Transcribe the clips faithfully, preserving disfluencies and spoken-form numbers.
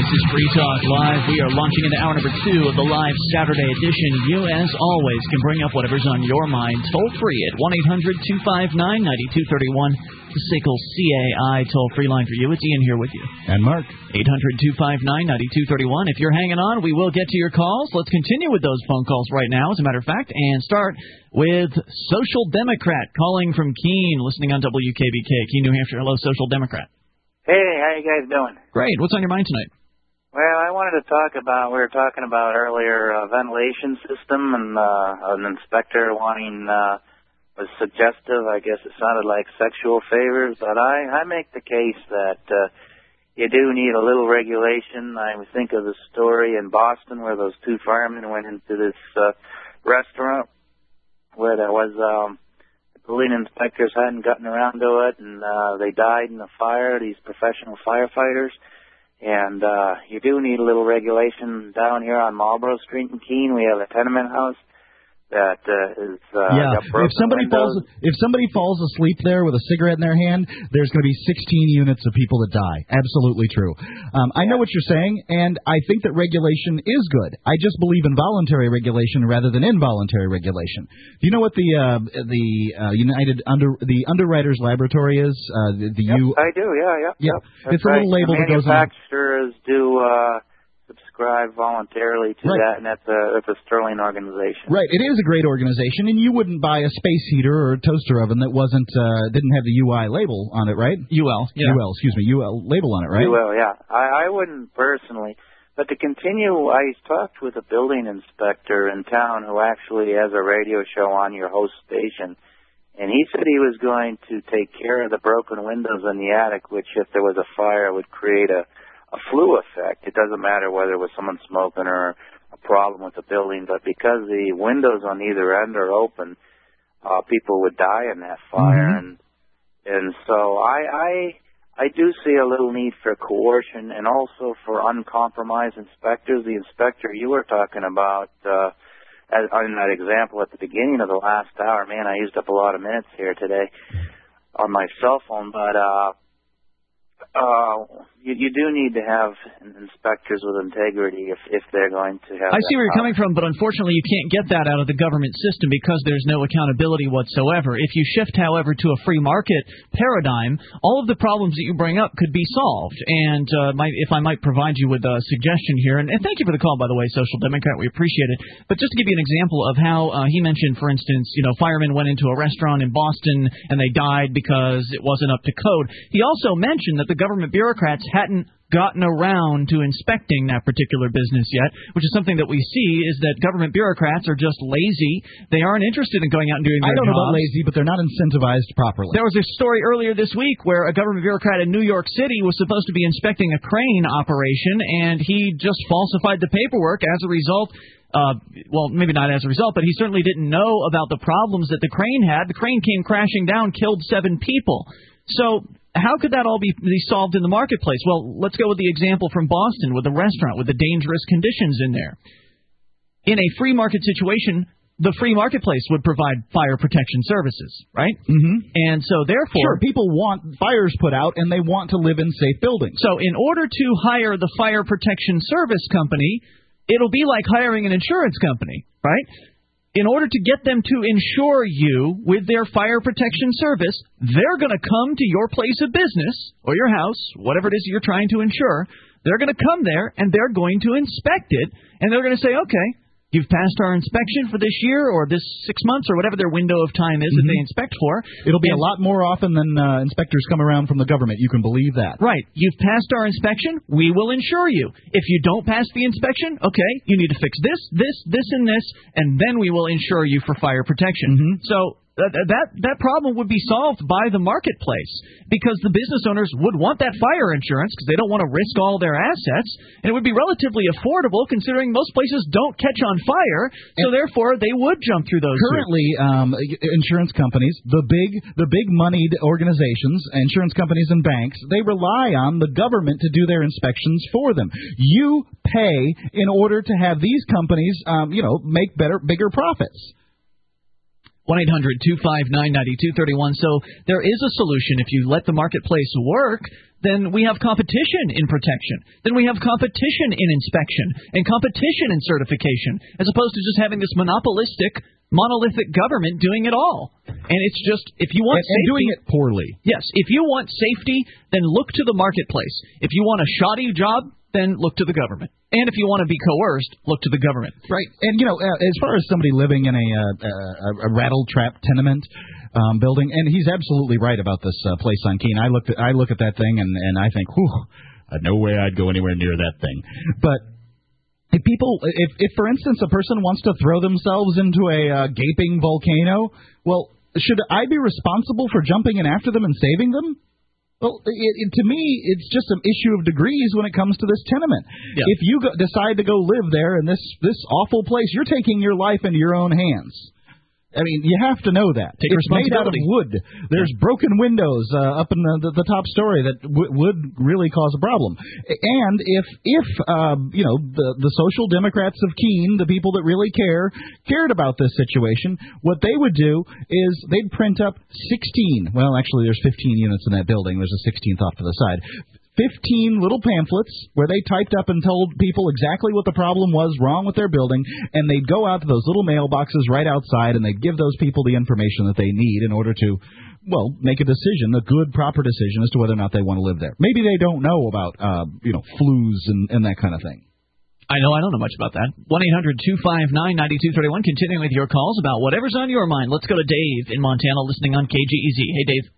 This is Free Talk Live. We are launching into hour number two of the live Saturday edition. You, as always, can bring up whatever's on your mind toll free at one eight hundred two five nine nine two three one. The S A C L C A I toll-free line for you. It's Ian here with you. And Mark. eight hundred two five nine nine two three one. If you're hanging on, we will get to your calls. Let's continue with those phone calls right now, as a matter of fact, and start with Social Democrat calling from Keene, listening on W K B K, Keene, New Hampshire. Hello, Social Democrat. Hey, how you guys doing? Great. What's on your mind tonight? Well, I wanted to talk about, we were talking about earlier, uh, ventilation system and uh, an inspector wanting... Uh, was suggestive. I guess it sounded like sexual favors, but I, I make the case that uh, you do need a little regulation. I think of the story in Boston where those two firemen went into this uh, restaurant where there was um, the building inspectors hadn't gotten around to it, and uh, they died in a fire, these professional firefighters. And uh, you do need a little regulation down here on Marlborough Street in Keene. We have a tenement house that uh, is uh, yeah. If somebody windows. falls, if somebody falls asleep there with a cigarette in their hand, there's going to be sixteen units of people that die. Absolutely true. Um, I know what you're saying, and I think that regulation is good. I just believe in voluntary regulation rather than involuntary regulation. Do you know what the uh, the uh, United Under the Underwriters Laboratory is? Uh, the the yep, U. I do. Yeah, yeah. Yeah. Yep, it's a little right. label the that goes on. Manufacturers do. Uh, subscribe voluntarily to right. that, and that's a, that's a sterling organization. Right. It is a great organization, and you wouldn't buy a space heater or a toaster oven that wasn't uh, didn't have the U I label on it, right? U L. Yeah. U L, excuse me, U L label on it, right? U L, yeah. I, I wouldn't personally. But to continue, I talked with a building inspector in town who actually has a radio show on your host station, and he said he was going to take care of the broken windows in the attic, which if there was a fire would create a a flu effect. It doesn't matter whether it was someone smoking or a problem with the building, but because the windows on either end are open, uh, people would die in that fire. Mm-hmm. And and so I, I I do see a little need for coercion and also for uncompromised inspectors. The inspector you were talking about uh, as, in that example at the beginning of the last hour, man, I used up a lot of minutes here today on my cell phone, but uh, Uh, you, you do need to have inspectors with integrity if, if they're going to have. I see where you're power. coming from, but unfortunately you can't get that out of the government system because there's no accountability whatsoever. If you shift, however, to a free market paradigm, all of the problems that you bring up could be solved. And uh, my, if I might provide you with a suggestion here, and, and thank you for the call, by the way, Social Democrat, we appreciate it. But just to give you an example of how uh, he mentioned, for instance, you know, firemen went into a restaurant in Boston and they died because it wasn't up to code. He also mentioned that the government bureaucrats hadn't gotten around to inspecting that particular business yet, which is something that we see is that government bureaucrats are just lazy. They aren't interested in going out and doing their jobs. I don't jobs. know about lazy, but they're not incentivized properly. There was a story earlier this week where a government bureaucrat in New York City was supposed to be inspecting a crane operation, and he just falsified the paperwork. As a result, Uh, well, maybe not as a result, but he certainly didn't know about the problems that the crane had. The crane came crashing down, killed seven people. So how could that all be, be solved in the marketplace? Well, let's go with the example from Boston with the restaurant with the dangerous conditions in there. In a free market situation, the free marketplace would provide fire protection services, right? Mm-hmm. And so, therefore... Sure, people want fires put out, and they want to live in safe buildings. So in order to hire the fire protection service company, it'll be like hiring an insurance company, right? In order to get them to insure you with their fire protection service, they're going to come to your place of business or your house, whatever it is you're trying to insure. They're going to come there, and they're going to inspect it, and they're going to say, okay, you've passed our inspection for this year or this six months or whatever their window of time is mm-hmm. that they inspect for. It'll be and, a lot more often than uh, inspectors come around from the government. You can believe that. Right. You've passed our inspection. We will insure you. If you don't pass the inspection, okay, you need to fix this, this, this, and this, and then we will insure you for fire protection. Mm-hmm. So that, that that problem would be solved by the marketplace because the business owners would want that fire insurance because they don't want to risk all their assets, and it would be relatively affordable considering most places don't catch on fire, so and therefore they would jump through those. Currently, um, insurance companies, the big the big moneyed organizations, insurance companies and banks, they rely on the government to do their inspections for them. You pay in order to have these companies, um, you know, make better, bigger profits. one eight hundred two five nine nine two three one. So there is a solution. If you let the marketplace work, then we have competition in protection. Then we have competition in inspection and competition in certification, as opposed to just having this monopolistic, monolithic government doing it all. And it's just, if you want and, safety... And doing it poorly. Yes. If you want safety, then look to the marketplace. If you want a shoddy job, then look to the government. And if you want to be coerced, look to the government. Right. And, you know, uh, as far as somebody living in a, uh, a, a rattle-trap tenement um, building, and he's absolutely right about this uh, place on Keene. I looked at, I look at that thing, and, and I think, whew, no way I'd go anywhere near that thing. But if people, if, if for instance, a person wants to throw themselves into a uh, gaping volcano, well, should I be responsible for jumping in after them and saving them? Well, it, it, to me, it's just an issue of degrees when it comes to this tenement. Yeah. If you go, decide to go live there in this this awful place, you're taking your life into your own hands. I mean, you have to know that. Take it's made out of wood. There's yeah. broken windows uh, up in the, the, the top story that w- would really cause a problem. And if, if uh, you know, the, the social democrats of Keene, the people that really care, cared about this situation, what they would do is they'd print up sixteen. Well, actually, there's fifteen units in that building. There's a sixteenth off to the side. fifteen little pamphlets where they typed up and told people exactly what the problem was wrong with their building, and they'd go out to those little mailboxes right outside, and they'd give those people the information that they need in order to, well, make a decision, a good, proper decision as to whether or not they want to live there. Maybe they don't know about, uh, you know, flus and, and that kind of thing. I know I don't know much about that. one eight hundred two five nine nine two three one, continuing with your calls about whatever's on your mind. Let's go to Dave in Montana listening on K G E Z. Hey, Dave.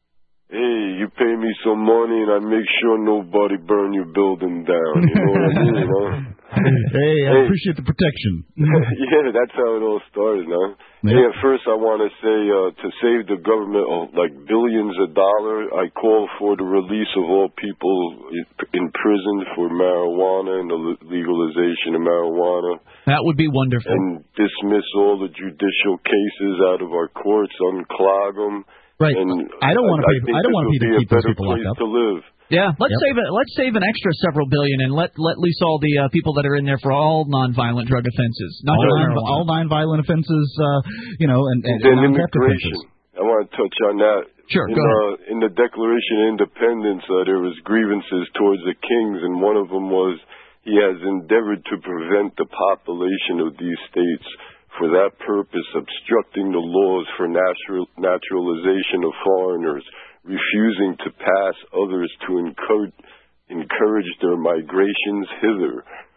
Hey, you pay me some money and I make sure nobody burn your building down. You know what I mean, huh? Hey, I hey. appreciate the protection. Yeah, that's how it all started, huh? Yeah. Hey, at first I want to say, uh, to save the government oh, like billions of dollars, I call for the release of all people in prison for marijuana and the legalization of marijuana. That would be wonderful. And dismiss all the judicial cases out of our courts, unclog them. Right. And I don't want to. I, I don't want to keep those people locked up. To live. Yeah. Let's yep. save it. Let's save an extra several billion and let let loose all the uh, people that are in there for all nonviolent drug offenses. Not all, just non, all nonviolent offenses. Uh, you know, and, and, and then and immigration. I want to touch on that. Sure. In, go uh, in the Declaration of Independence, uh, there was grievances towards the kings, and one of them was he has endeavored to prevent the population of these states, for that purpose, obstructing the laws for natural, naturalization of foreigners, refusing to pass others to encourage, encourage their migrations hither.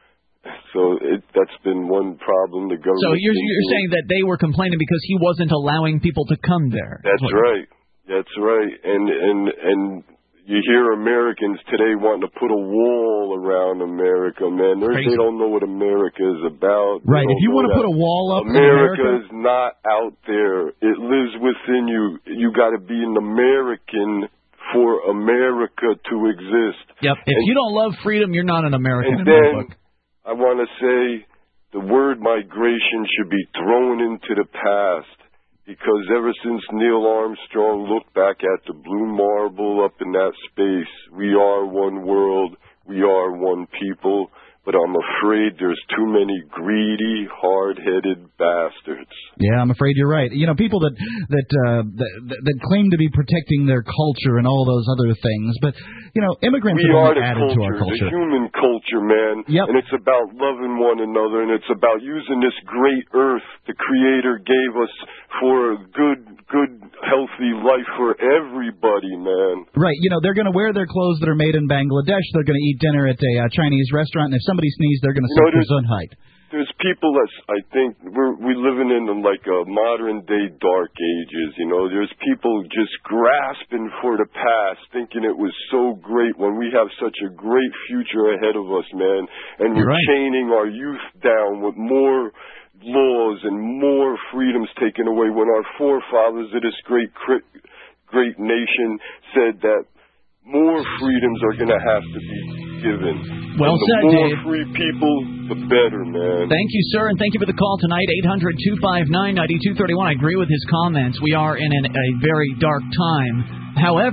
So it, that's been one problem the government... So you're, you're saying that they were complaining because he wasn't allowing people to come there. That's right. That's right. And, and, and you hear Americans today wanting to put a wall around America, man. They don't know what America is about. Right. If you want to put a wall up, America, America is not out there. It lives within you. You got to be an American for America to exist. Yep. If and, you don't love freedom, you're not an American. And then I want to say the word migration should be thrown into the past. Because ever since Neil Armstrong looked back at the blue marble up in that space, we are one world, we are one people, but I'm afraid there's too many greedy, hard-headed bastards. Yeah, I'm afraid you're right. You know, people that that, uh, that that claim to be protecting their culture and all those other things, but you know, immigrants we are the added culture, to our culture. The human culture, man. Yep. And it's about loving one another, and it's about using this great earth the Creator gave us for a good, good, healthy life for everybody, man. Right. You know, they're going to wear their clothes that are made in Bangladesh. They're going to eat dinner at a uh, Chinese restaurant, and if somebody sneezes, they're going to suck their Gesundheit. There's people that I think we're we living in like a modern day dark ages. You know, there's people just grasping for the past, thinking it was so great when we have such a great future ahead of us, man. And we're right. chaining our youth down with more laws and more freedoms taken away when our forefathers of this great great nation said that more freedoms are going to have to be given. Well and the said, more Dave. free people, the better, man. Thank you, sir, and thank you for the call tonight. eight hundred two five nine nine two three one. I agree with his comments. We are in an, a very dark time. However,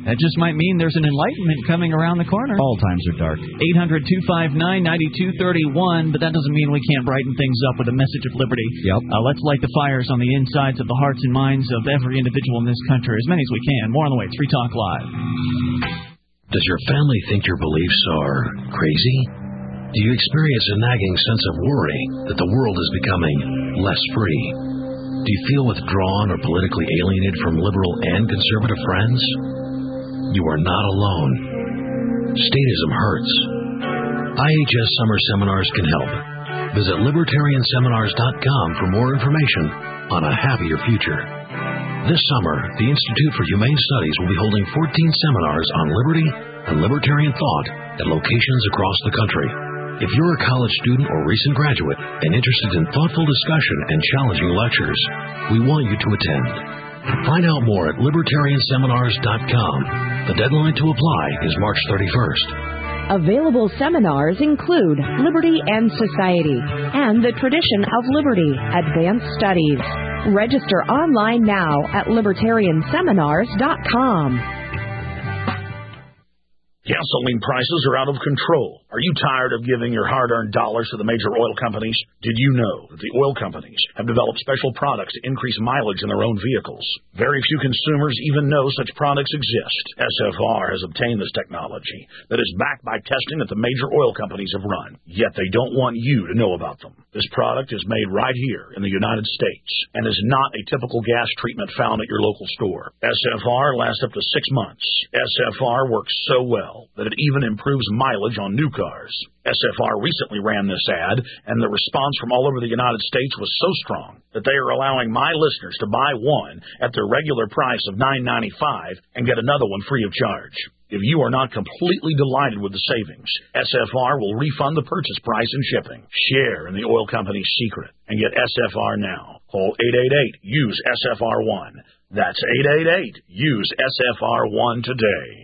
That just might mean there's an enlightenment coming around the corner. All times are dark. eight hundred two five nine nine two three one, but that doesn't mean we can't brighten things up with a message of liberty. Yep. Uh, let's light the fires on the insides of the hearts and minds of every individual in this country, as many as we can. More on the way. It's Free Talk Live. Does your family think your beliefs are crazy? Do you experience a nagging sense of worry that the world is becoming less free? Do you feel withdrawn or politically alienated from liberal and conservative friends? You are not alone. Statism hurts. I H S Summer Seminars can help. Visit libertarian seminars dot com for more information on a happier future. This summer, the Institute for Humane Studies will be holding fourteen seminars on liberty and libertarian thought at locations across the country. If you're a college student or recent graduate and interested in thoughtful discussion and challenging lectures, we want you to attend. Find out more at libertarian seminars dot com. The deadline to apply is March thirty-first. Available seminars include Liberty and Society and the Tradition of Liberty Advanced Studies. Register online now at libertarian seminars dot com. Gasoline prices are out of control. Are you tired of giving your hard-earned dollars to the major oil companies? Did you know that the oil companies have developed special products to increase mileage in their own vehicles? Very few consumers even know such products exist. S F R has obtained this technology that is backed by testing that the major oil companies have run, yet they don't want you to know about them. This product is made right here in the United States and is not a typical gas treatment found at your local store. S F R lasts up to six months. S F R works so well that it even improves mileage on new cars. S F R recently ran this ad, and the response from all over the United States was so strong that they are allowing my listeners to buy one at their regular price of nine ninety-five and get another one free of charge. If you are not completely delighted with the savings, S F R will refund the purchase price and shipping. Share in the oil company's secret and get S F R now. Call eight eight eight, use S F R one. That's eight eight eight, use S F R one today.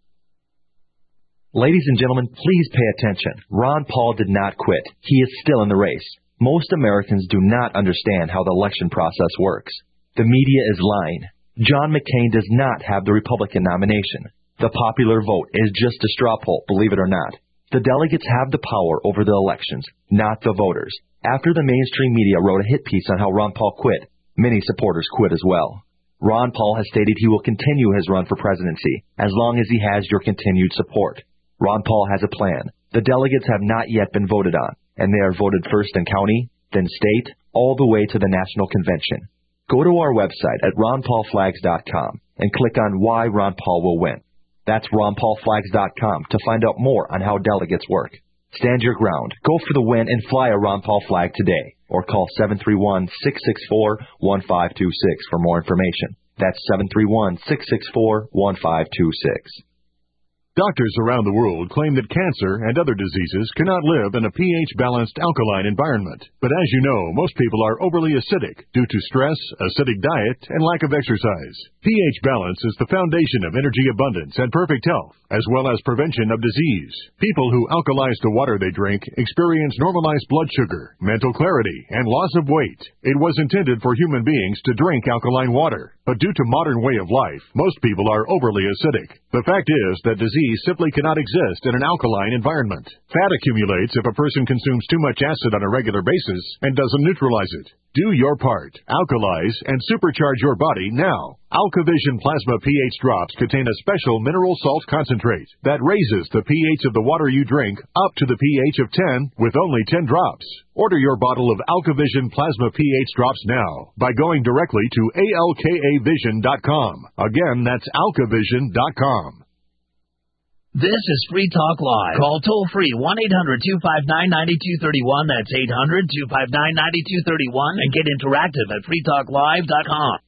Ladies and gentlemen, please pay attention. Ron Paul did not quit. He is still in the race. Most Americans do not understand how the election process works. The media is lying. John McCain does not have the Republican nomination. The popular vote is just a straw poll, believe it or not. The delegates have the power over the elections, not the voters. After the mainstream media wrote a hit piece on how Ron Paul quit, many supporters quit as well. Ron Paul has stated he will continue his run for presidency as long as he has your continued support. Ron Paul has a plan. The delegates have not yet been voted on, and they are voted first in county, then state, all the way to the national convention. Go to our website at ron paul flags dot com and click on Why Ron Paul Will Win. That's ron paul flags dot com to find out more on how delegates work. Stand your ground, go for the win, and fly a Ron Paul flag today, or call seven three one, six six four, one five two six for more information. That's seven three one, six six four, one five two six. Doctors around the world claim that cancer and other diseases cannot live in a pH-balanced alkaline environment. But as you know, most people are overly acidic due to stress, acidic diet, and lack of exercise. pH balance is the foundation of energy abundance and perfect health, as well as prevention of disease. People who alkalize the water they drink experience normalized blood sugar, mental clarity, and loss of weight. It was intended for human beings to drink alkaline water, but due to modern way of life, most people are overly acidic. The fact is that disease simply cannot exist in an alkaline environment. Fat accumulates if a person consumes too much acid on a regular basis and doesn't neutralize it. Do your part. Alkalize and supercharge your body now. AlkaVision Plasma pH drops contain a special mineral salt concentrate that raises the pH of the water you drink up to the pH of ten with only ten drops. Order your bottle of AlkaVision Plasma pH drops now by going directly to A L K A vision dot com. Again, that's alkavision dot com. This is Free Talk Live. Call toll-free one eight hundred two five nine nine two three one. That's eight hundred two five nine nine two three one. And get interactive at free talk live dot com.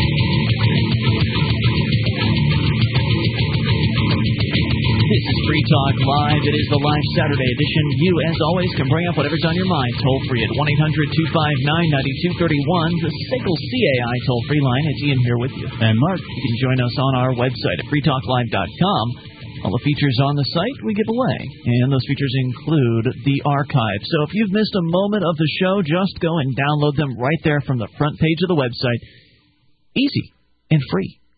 This is Free Talk Live. It is the live Saturday edition. You, as always, can bring up whatever's on your mind. Toll-free at one eight hundred two five nine nine two three one. The S I G L C A I toll-free line. It's Ian here with you. And Mark. You can join us on our website at free talk live dot com. All the features on the site we give away, and those features include the archive. So if you've missed a moment of the show, just go and download them right there from the front page of the website. Easy and free.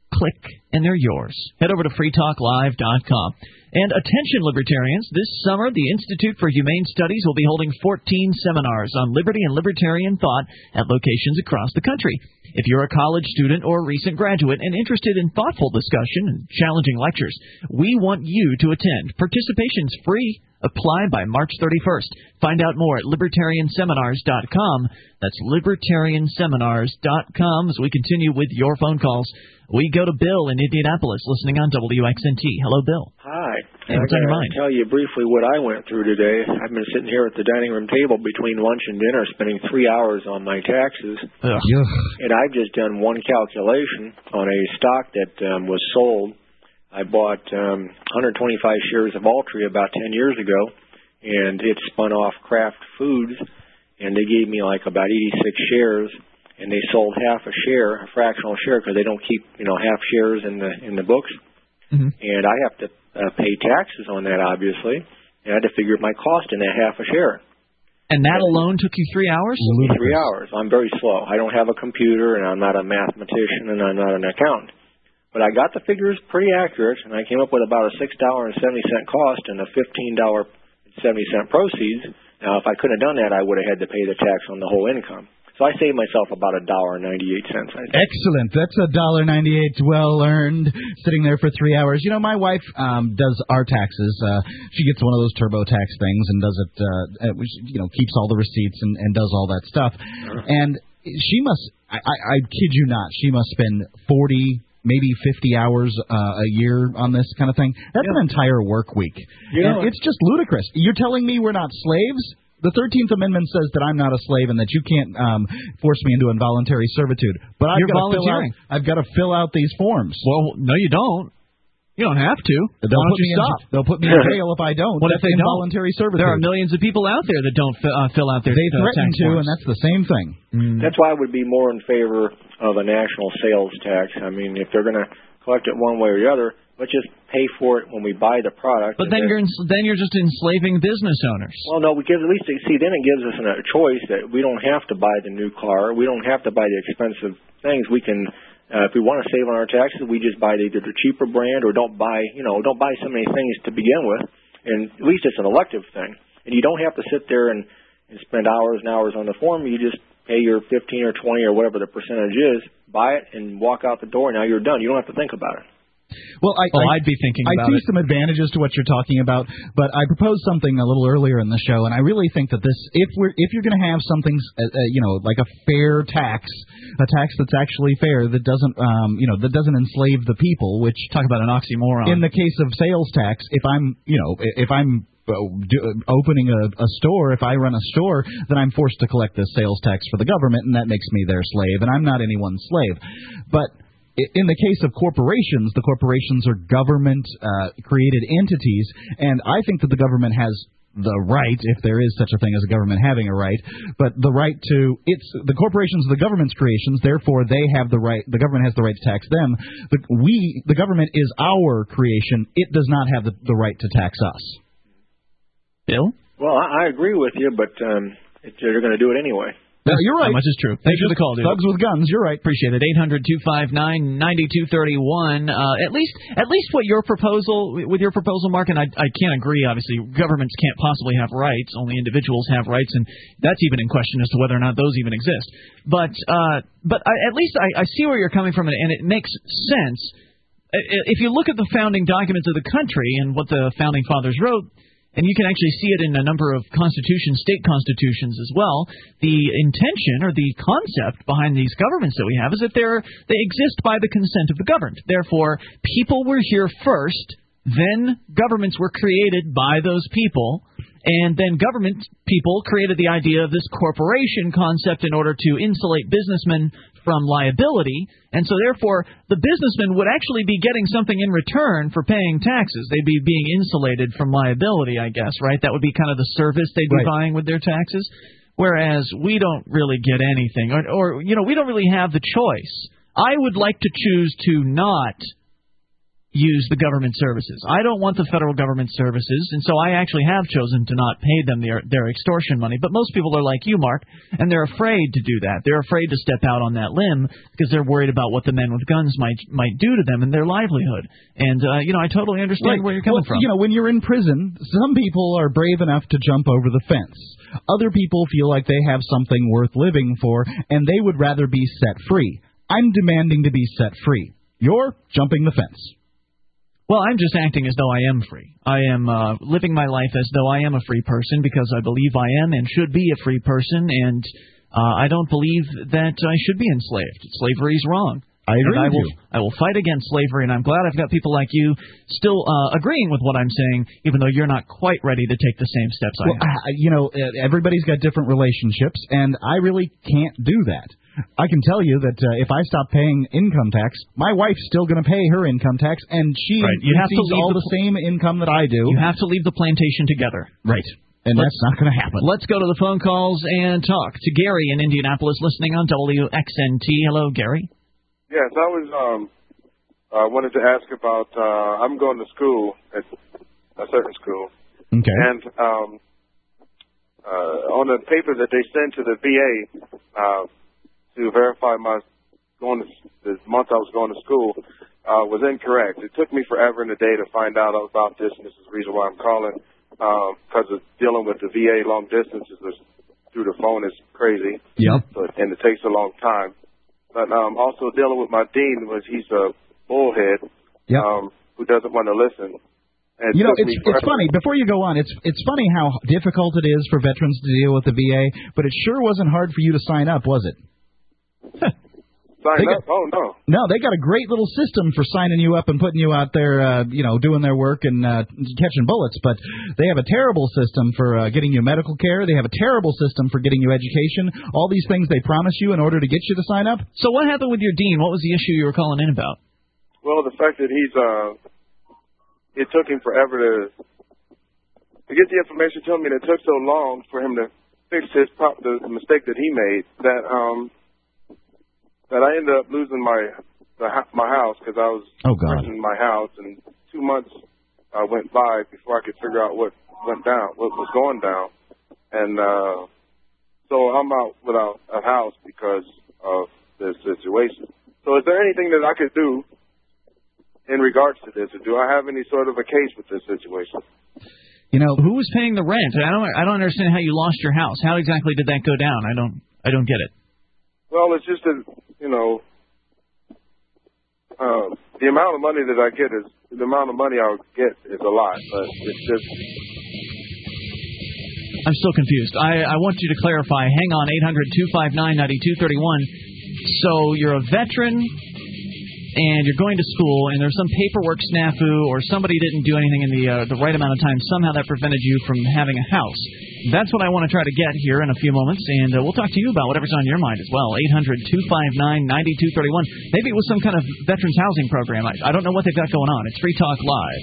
click, and they're yours. Head over to free talk live dot com. And attention, libertarians, this summer the Institute for Humane Studies will be holding fourteen seminars on liberty and libertarian thought at locations across the country. If you're a college student or a recent graduate and interested in thoughtful discussion and challenging lectures, we want you to attend. Participation's free. Apply by March thirty-first. Find out more at libertarian seminars dot com. That's libertarian seminars dot com. As we continue with your phone calls, we go to Bill in Indianapolis, listening on W X N T. Hello, Bill. Hi. Hey, what's on your mind? I'll tell you briefly what I went through today. I've been sitting here at the dining room table between lunch and dinner, spending three hours on my taxes. Ugh. And I've just done one calculation on a stock that um, was sold. I bought um, one hundred twenty-five shares of Altria about ten years ago, and it spun off Kraft Foods, and they gave me like about eighty-six shares, and they sold half a share, a fractional share, because they don't keep, you know, half shares in the in the books. Mm-hmm. And I have to uh, pay taxes on that, obviously, and I had to figure my cost in that half a share. And that alone took you three hours? Three hours. I'm very slow. I don't have a computer, and I'm not a mathematician, and I'm not an accountant. But I got the figures pretty accurate, and I came up with about a six dollars and seventy cents cost and a fifteen dollars and seventy cents proceeds. Now, if I couldn't have done that, I would have had to pay the tax on the whole income. So I saved myself about a dollar and ninety-eight cents. Excellent. That's a dollar ninety-eight well earned, sitting there for three hours. You know, my wife um, does our taxes. Uh, she gets one of those TurboTax things and does it, uh, you know, keeps all the receipts and, and does all that stuff. Sure. And she must, I, I, I kid you not, she must spend forty maybe fifty hours uh, a year on this kind of thing. That's yeah. an entire work week. Yeah. And it's just ludicrous. You're telling me we're not slaves? The thirteenth Amendment says that I'm not a slave and that you can't um, force me into involuntary servitude. But I've You're got to fill out, I've got to fill out these forms. Well, no, you don't. You don't have to. They'll Why put don't you me stop? In, they'll put me in jail if I don't. What that's if they involuntary don't? servitude. There are millions of people out there that don't fi- uh, fill out their They uh, threaten tax to, forms. and that's the same thing. Mm. That's why I would be more in favor of a national sales tax. I mean, if they're going to collect it one way or the other, let's just pay for it when we buy the product. But then, then you're ens- then you're just enslaving business owners. Well, no, because at least see then it gives us a choice that we don't have to buy the new car, we don't have to buy the expensive things. We can, uh, if we want to save on our taxes, we just buy either the cheaper brand or don't buy, you know, don't buy so many things to begin with. And at least it's an elective thing, and you don't have to sit there and, and spend hours and hours on the form. You just pay your fifteen or twenty or whatever the percentage is, buy it, and walk out the door. Now you're done. You don't have to think about it. Well, I, oh, I, I'd be thinking I about see it. some advantages to what you're talking about, but I proposed something a little earlier in the show, and I really think that this, if we're, if you're going to have something, uh, uh, you know, like a fair tax, a tax that's actually fair, that doesn't, um, you know, that doesn't enslave the people, which talk about an oxymoron. In the case of sales tax, if I'm, you know, if I'm opening a, a store, if I run a store, then I'm forced to collect this sales tax for the government, and that makes me their slave, and I'm not anyone's slave. But in the case of corporations, the corporations are government-created uh, entities, and I think that the government has the right, if there is such a thing as a government having a right, but the right to, it's the corporations are the government's creations, therefore they have the right, the government has the right to tax them. The, we, the government is our creation. It does not have the, the right to tax us. Bill? Well, I, I agree with you, but um, it, they're going to do it anyway. No, you're right. How much is true? Thanks for the call, dude. Thugs with guns. You're right. Appreciate it. eight hundred two five nine nine two three one. Uh, at least, at least, what your proposal with your proposal, Mark, and I, I can't agree. Obviously, governments can't possibly have rights. Only individuals have rights, and that's even in question as to whether or not those even exist. But, uh, but I, at least I, I see where you're coming from, and it makes sense. If you look at the founding documents of the country and what the founding fathers wrote. And you can actually see it in a number of constitutions, state constitutions as well. The intention or the concept behind these governments that we have is that they're, they exist by the consent of the governed. Therefore, people were here first, then governments were created by those people, and then government people created the idea of this corporation concept in order to insulate businessmen from liability, and so therefore the businessmen would actually be getting something in return for paying taxes. They'd be being insulated from liability, I guess, right? That would be kind of the service they'd be right. buying with their taxes, whereas we don't really get anything, or, or, you know, we don't really have the choice. I would like to choose to not use the government services. I don't want the federal government services, and so I actually have chosen to not pay them their their extortion money. But most people are like you, Mark, and they're afraid to do that. They're afraid to step out on that limb because they're worried about what the men with guns might might do to them and their livelihood. And uh, you know, I totally understand right. where you're coming well, from. You know, when you're in prison, some people are brave enough to jump over the fence. Other people feel like they have something worth living for, and they would rather be set free. I'm demanding to be set free. You're jumping the fence. Well, I'm just acting as though I am free. I am uh, living my life as though I am a free person because I believe I am and should be a free person, and uh, I don't believe that I should be enslaved. Slavery is wrong. I agree and I with will, you. I will fight against slavery, and I'm glad I've got people like you still uh, agreeing with what I'm saying, even though you're not quite ready to take the same steps I well, have. Uh, you know, everybody's got different relationships, and I really can't do that. I can tell you that uh, if I stop paying income tax, my wife's still going to pay her income tax, and she right. you have to leave all the, the same income that I do. You have to leave the plantation together. Right. And let's, that's not going to happen. Let's go to the phone calls and talk to Gary in Indianapolis, listening on W X N T. Hello, Gary. Yes, I was um, uh, wanted to ask about. Uh, I'm going to school at a certain school, okay, and um, uh, on the paper that they send to the V A uh, to verify my going to the month I was going to school uh, was incorrect. It took me forever in the day to find out about this, and this is the reason why I'm calling because um, of dealing with the V A long distances through the phone is crazy. Yep, so, and it takes a long time. But um, also dealing with my dean was he's a bullhead yep. um, who doesn't want to listen. And you know, it's it's funny. Before you go on, it's it's funny how difficult it is for veterans to deal with the V A, but it sure wasn't hard for you to sign up, was it? Sign got, up? Oh, no. No, they got a great little system for signing you up and putting you out there, uh, you know, doing their work and uh, catching bullets. But they have a terrible system for uh, getting you medical care. They have a terrible system for getting you education. All these things they promise you in order to get you to sign up. So what happened with your dean? What was the issue you were calling in about? Well, the fact that he's, uh, it took him forever to to get the information to him, and it took so long for him to fix his prop, the, the mistake that he made that um. that I ended up losing my the, my house because I was oh, God. in my house, and two months uh, went by before I could figure out what went down, what was going down, and uh, so I'm out without a house because of this situation. So is there anything that I could do in regards to this, or do I have any sort of a case with this situation? You know, who was paying the rent? I don't I don't understand how you lost your house. How exactly did that go down? I don't I don't get it. Well, it's just that, you know, uh, the amount of money that I get is, the amount of money I'll get is a lot, but it's just... I'm still confused. I, I want you to clarify. Hang on, eight hundred two five nine nine two three one. So you're a veteran, and you're going to school, and there's some paperwork snafu, or somebody didn't do anything in the uh, the right amount of time. Somehow that prevented you from having a house. That's what I want to try to get here in a few moments, and uh, we'll talk to you about whatever's on your mind as well. eight hundred two five nine nine two three one. Maybe it was some kind of veterans housing program. I, I don't know what they've got going on. It's Free Talk Live.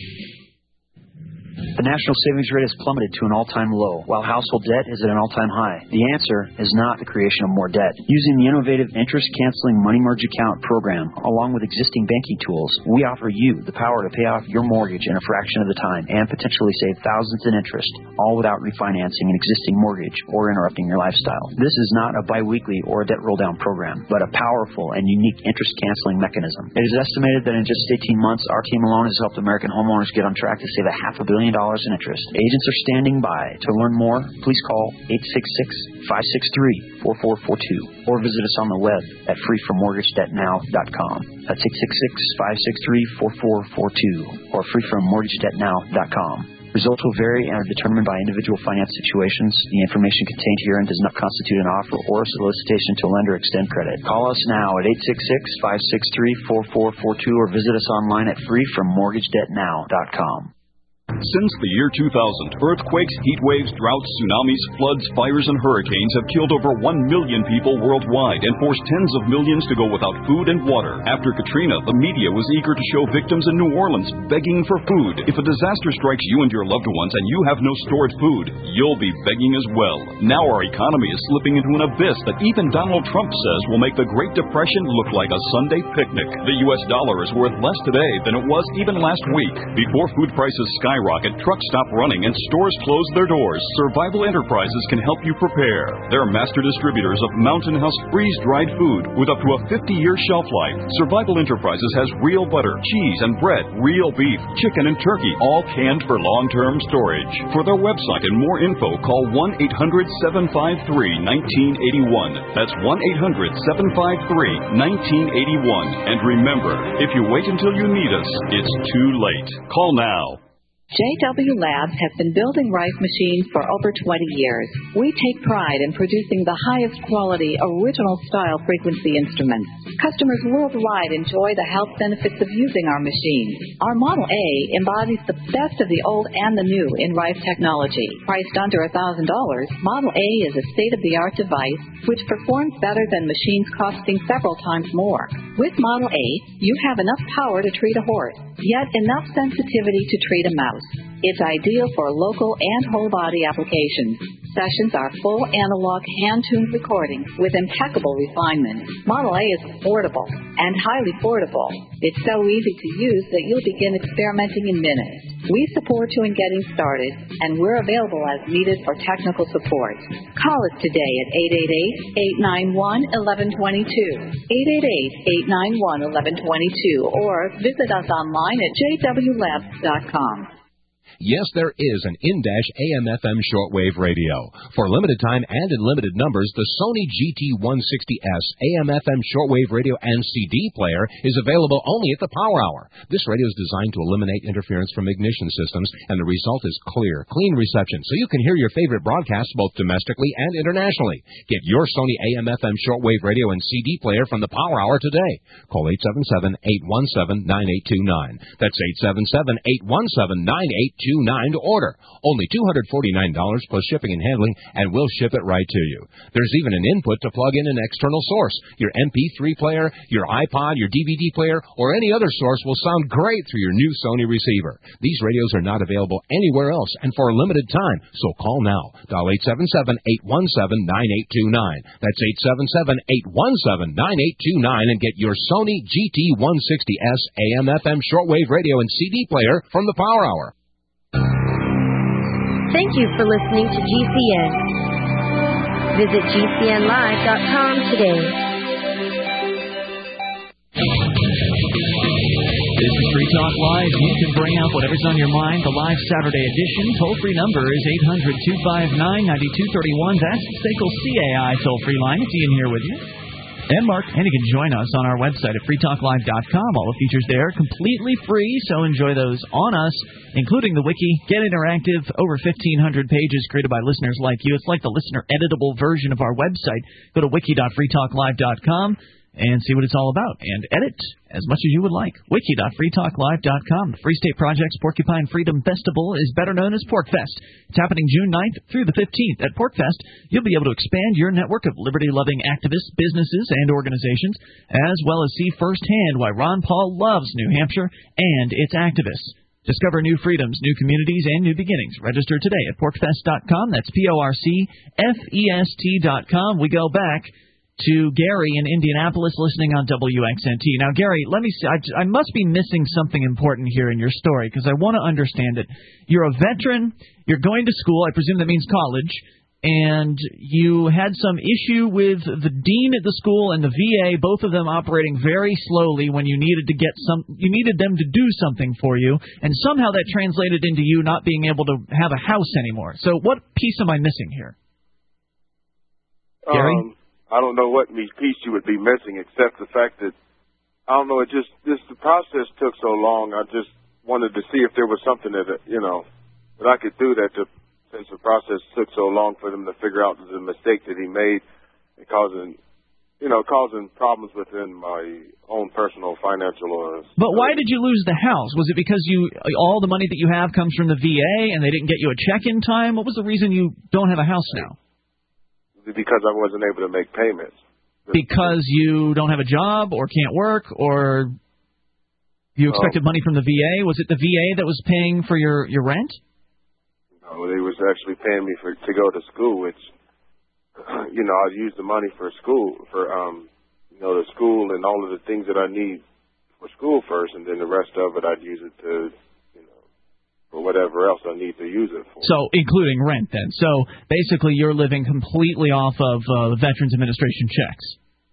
The national savings rate has plummeted to an all-time low, while household debt is at an all-time high. The answer is not the creation of more debt. Using the innovative interest-canceling money merge account program, along with existing banking tools, we offer you the power to pay off your mortgage in a fraction of the time and potentially save thousands in interest, all without refinancing an existing mortgage or interrupting your lifestyle. This is not a biweekly or a debt roll-down program, but a powerful and unique interest-canceling mechanism. It is estimated that in just eighteen months, our team alone has helped American homeowners get on track to save a half a billion dollars in interest. Agents are standing by. To learn more, please call eight six six, five six three, four four four two or visit us on the web at free from mortgage debt now dot com. That's eight six six, five six three, four four four two or free from mortgage debt now dot com. Results will vary and are determined by individual finance situations. The information contained herein does not constitute an offer or a solicitation to lend or extend credit. Call us now at eight six six, five six three, four four four two or visit us online at free from mortgage debt now dot com. Since the year two thousand, earthquakes, heat waves, droughts, tsunamis, floods, fires, and hurricanes have killed over one million people worldwide and forced tens of millions to go without food and water. After Katrina, the media was eager to show victims in New Orleans begging for food. If a disaster strikes you and your loved ones and you have no stored food, you'll be begging as well. Now our economy is slipping into an abyss that even Donald Trump says will make the Great Depression look like a Sunday picnic. The U S dollar is worth less today than it was even last week. Before food prices skyrocket, trucks stop running, and stores close their doors, Survival Enterprises can help you prepare. They're master distributors of Mountain House freeze-dried food with up to a fifty-year shelf life. Survival Enterprises has real butter, cheese, and bread, real beef, chicken, and turkey, all canned for long-term storage. For their website and more info, call one eight hundred seven five three one nine eight one. That's one eight hundred seven five three one nine eight one. And remember, if you wait until you need us, it's too late. Call now. J W Labs has been building rice machines for over twenty years. We take pride in producing the highest quality, original style frequency instruments. Customers worldwide enjoy the health benefits of using our machines. Our Model A embodies the best of the old and the new in rice technology. Priced under one thousand dollars, Model A is a state-of-the-art device which performs better than machines costing several times more. With Model A, you have enough power to treat a horse, yet enough sensitivity to treat a mouse. It's ideal for local and whole-body applications. Sessions are full analog hand-tuned recordings with impeccable refinement. Model A is affordable and highly portable. It's so easy to use that you'll begin experimenting in minutes. We support you in getting started, and we're available as needed for technical support. Call us today at eight eight eight, eight nine one, one one two two, eight eight eight, eight nine one, one one two two, or visit us online at j w labs dot com. Yes, there is an in-dash A M F M shortwave radio. For limited time and in limited numbers, the Sony G T one sixty S A M F M shortwave radio and C D player is available only at the Power Hour. This radio is designed to eliminate interference from ignition systems, and the result is clear, clean reception, so you can hear your favorite broadcasts both domestically and internationally. Get your Sony A M F M shortwave radio and C D player from the Power Hour today. Call eight seven seven, eight one seven, nine eight two nine. That's eight seven seven, eight one seven, nine eight two nine to order. Only two hundred forty-nine dollars plus shipping and handling, and we'll ship it right to you. There's even an input to plug in an external source. Your M P three player, your iPod, your D V D player, or any other source will sound great through your new Sony receiver. These radios are not available anywhere else and for a limited time, so call now. Dial eight seven seven, eight one seven, nine eight two nine. That's eight seven seven, eight one seven, nine eight two nine and get your Sony G T one sixty S A M F M shortwave radio and C D player from the Power Hour. Thank you for listening to G C N. Visit G C N live dot com today. This is Free Talk Live. You can bring out whatever's on your mind. The live Saturday edition. Toll-free number is eight hundred, two five nine, nine two three one. That's the S A C L C A I toll-free line. It's Ian here with you. And Mark. And you can join us on our website at free talk live dot com. All the features there completely free, so enjoy those on us, including the wiki. Get interactive, over fifteen hundred pages created by listeners like you. It's like the listener-editable version of our website. Go to wiki dot free talk live dot com and see what it's all about, and edit as much as you would like. wiki dot free talk live dot com. The Free State Project's Porcupine Freedom Festival is better known as PorcFest. It's happening June ninth through the fifteenth. At PorcFest, you'll be able to expand your network of liberty-loving activists, businesses, and organizations, as well as see firsthand why Ron Paul loves New Hampshire and its activists. Discover new freedoms, new communities, and new beginnings. Register today at porc fest dot com. That's P O R C F E S T dot com. We go back to Gary in Indianapolis listening on W X N T. Now, Gary, let me see. I, I must be missing something important here in your story because I want to understand it. You're a veteran. You're going to school. I presume that means college. And you had some issue with the dean at the school and the V A, both of them operating very slowly when you needed to get some, you needed them to do something for you, and somehow that translated into you not being able to have a house anymore. So what piece am I missing here? Gary? Um, I don't know what piece you would be missing, except the fact that, I don't know, it just, this, the process took so long. I just wanted to see if there was something that, you know, that I could do that to, since the process took so long for them to figure out the mistake that he made and causing you know, causing problems within my own personal financial. Uh, but why did you lose the house? Was it because you all the money that you have comes from the V A and they didn't get you a check in time? What was the reason you don't have a house now? Because I wasn't able to make payments. Because you don't have a job or can't work, or you expected money from the V A? Was it the V A that was paying for your, your rent? No, they was actually paying me for to go to school, which, you know, I'd use the money for school, for, um, you know, the school and all of the things that I need for school first, and then the rest of it I'd use it to, you know, for whatever else I need to use it for. So, including rent then. So, basically you're living completely off of uh, the Veterans Administration checks.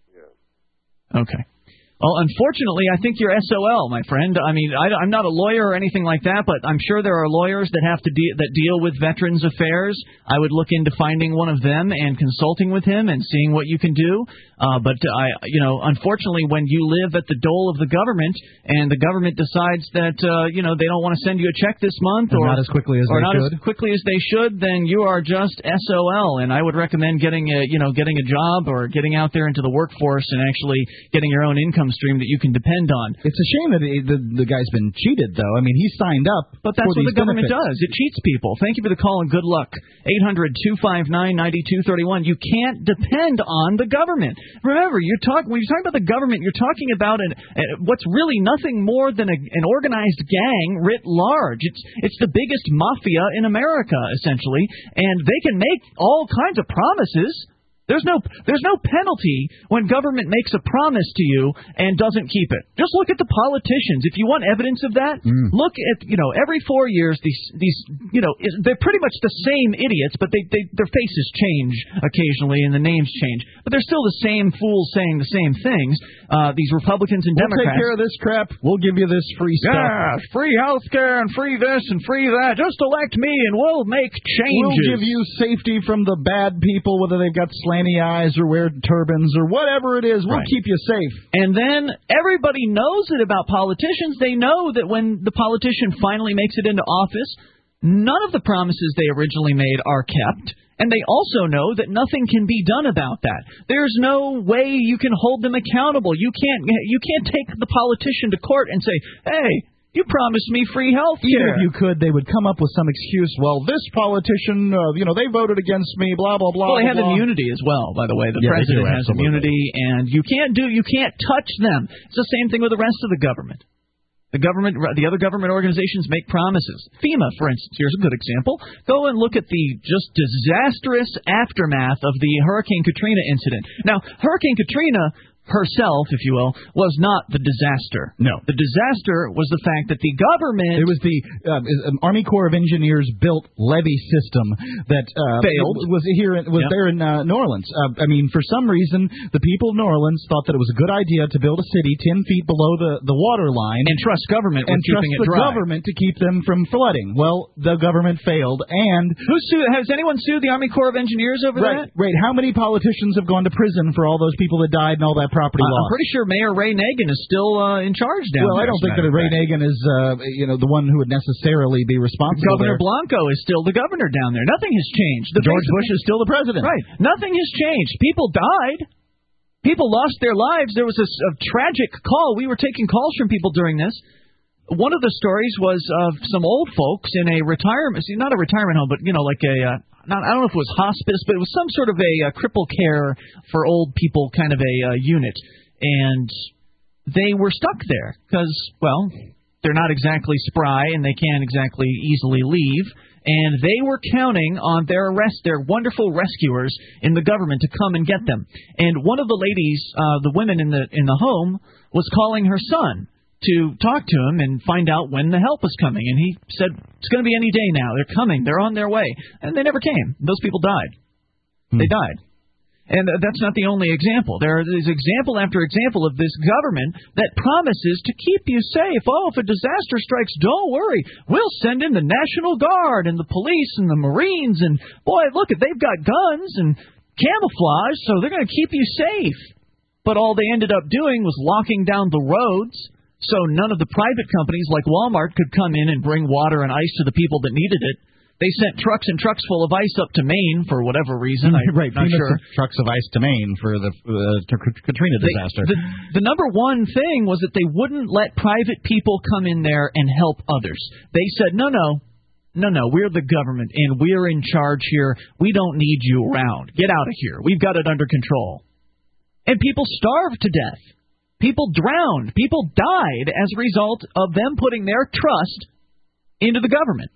Yeah. Okay. Well, unfortunately, I think you're S O L, my friend. I mean, I, I'm not a lawyer or anything like that, but I'm sure there are lawyers that have to de- that deal with veterans affairs. I would look into finding one of them and consulting with him and seeing what you can do. Uh, but I, you know, unfortunately, when you live at the dole of the government and the government decides that uh, you know they don't want to send you a check this month, or or not as quickly as or they not should, as quickly as they should, then you are just S O L. And I would recommend getting a, you know, getting a job or getting out there into the workforce and actually getting your own income stream that you can depend on. It's a shame that the, the, the guy's been cheated, though. I mean, he signed up. But that's for what these the government benefits. does. It cheats people. Thank you for the call and good luck. eight hundred two five nine nine two three one. You can't depend on the government. Remember, you're talk, when you're talking about the government, you're talking about an, uh, what's really nothing more than a, an organized gang writ large. It's, it's the biggest mafia in America, essentially, and they can make all kinds of promises. There's no there's no penalty when government makes a promise to you and doesn't keep it. Just look at the politicians. If you want evidence of that, mm. look at, you know, every four years these these you know they're pretty much the same idiots, but they, they their faces change occasionally and the names change, but they're still the same fools saying the same things. Uh, these Republicans and we'll Democrats. We'll take care of this crap. We'll give you this free stuff. Yeah, free health care and free this and free that. Just elect me and we'll make changes. We'll give you safety from the bad people, whether they've got slanty eyes or wear turbans or whatever it is. We'll right. keep you safe. And then everybody knows it about politicians. They know that when the politician finally makes it into office, none of the promises they originally made are kept. And they also know that nothing can be done about that. There's no way you can hold them accountable. You can't you can't take the politician to court and say, hey, you promised me free health care. Even if you could, they would come up with some excuse. Well, this politician, uh, you know, they voted against me, blah, blah, blah. Well, they have blah. immunity as well, by the way. The yeah, president do, has immunity, and you can't do, you can't touch them. It's the same thing with the rest of the government. The government, the other government organizations make promises. FEMA, for instance, here's a good example. Go and look at the just disastrous aftermath of the Hurricane Katrina incident. Now, Hurricane Katrina herself, if you will, was not the disaster. No. The disaster was the fact that the government... It was the uh, Army Corps of Engineers built levee system that uh, failed. Was here in, was yep. there in uh, New Orleans. Uh, I mean, for some reason, the people of New Orleans thought that it was a good idea to build a city ten feet below the, the water line. And trust government and with keeping trust it dry. the government to keep them from flooding. Well, the government failed, and... Who sued, has anyone sued the Army Corps of Engineers over right, that? Right. How many politicians have gone to prison for all those people that died and all that property uh, loss? I'm pretty sure Mayor Ray Nagin is still uh, in charge down well, there. Well, I don't think that Ray Nagin is, uh, you know, the one who would necessarily be responsible. Governor there. Blanco is still the governor down there. Nothing has changed. The George Bush is still the president. Right. Nothing has changed. People died. People lost their lives. There was a, a tragic call. We were taking calls from people during this. One of the stories was of some old folks in a retirement, not a retirement home, but, you know, like a, uh, not, I don't know if it was hospice, but it was some sort of a, a cripple care for old people kind of a uh, unit. And they were stuck there because, well, they're not exactly spry and they can't exactly easily leave. And they were counting on their arrest, their wonderful rescuers in the government to come and get them. And one of the ladies, uh, the women in the in the home, was calling her son to talk to him and find out when the help was coming. And he said, it's going to be any day now. They're coming. They're on their way. And they never came. Those people died. Hmm. They died. And that's not the only example. There is example after example of this government that promises to keep you safe. Oh, if a disaster strikes, don't worry. We'll send in the National Guard and the police and the Marines. And, boy, look, they've got guns and camouflage, so they're going to keep you safe. But all they ended up doing was locking down the roads so none of the private companies like Walmart could come in and bring water and ice to the people that needed it. They sent trucks and trucks full of ice up to Maine for whatever reason. I'm right, not sure. Trucks of ice to Maine for the uh, Katrina disaster. They, the, the number one thing was that they wouldn't let private people come in there and help others. They said, no, no, no, no, we're the government, and we're in charge here. We don't need you around. Get out of here. We've got it under control. And people starved to death. People drowned. People died as a result of them putting their trust into the government.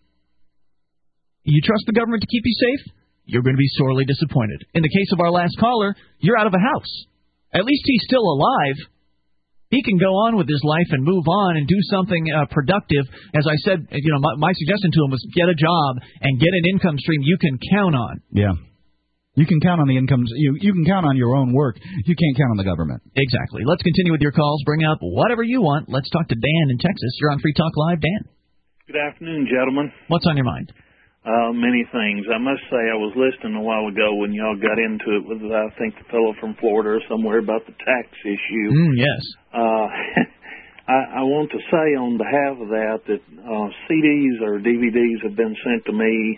You trust the government to keep you safe? You're going to be sorely disappointed. In the case of our last caller, you're out of a house. At least he's still alive. He can go on with his life and move on and do something uh, productive. As I said, you know, my, my suggestion to him was get a job and get an income stream you can count on. Yeah. You can count on the incomes. You you can count on your own work. You can't count on the government. Exactly. Let's continue with your calls. Bring up whatever you want. Let's talk to Dan in Texas. You're on Free Talk Live. Dan. Good afternoon, gentlemen. What's on your mind? Uh, many things. I must say I was listening a while ago when y'all got into it with, I think, the fellow from Florida or somewhere about the tax issue. Mm, yes. Uh, I, I want to say on behalf of that that uh, C Ds or D V Ds have been sent to me.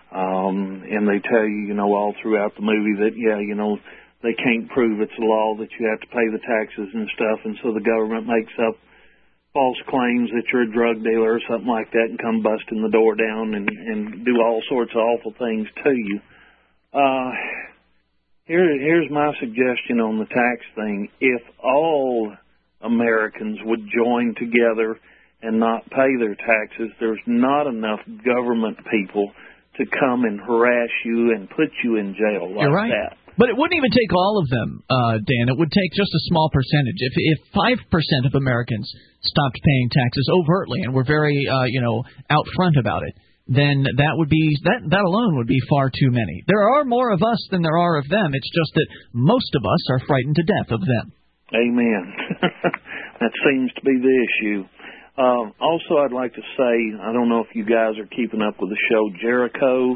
Um, and they tell you, you know, all throughout the movie that, yeah, you know, they can't prove it's a law that you have to pay the taxes and stuff, and so the government makes up false claims that you're a drug dealer or something like that and come busting the door down and, and do all sorts of awful things to you. Uh, here, here's my suggestion on the tax thing. If all Americans would join together and not pay their taxes, there's not enough government people to come and harass you and put you in jail like You're right. that. But it wouldn't even take all of them, uh, Dan. It would take just a small percentage. If if five percent of Americans stopped paying taxes overtly and were very, uh, you know, out front about it, then that would be that that alone would be far too many. There are more of us than there are of them. It's just that most of us are frightened to death of them. Amen. That seems to be the issue. Um, also, I'd like to say, I don't know if you guys are keeping up with the show Jericho.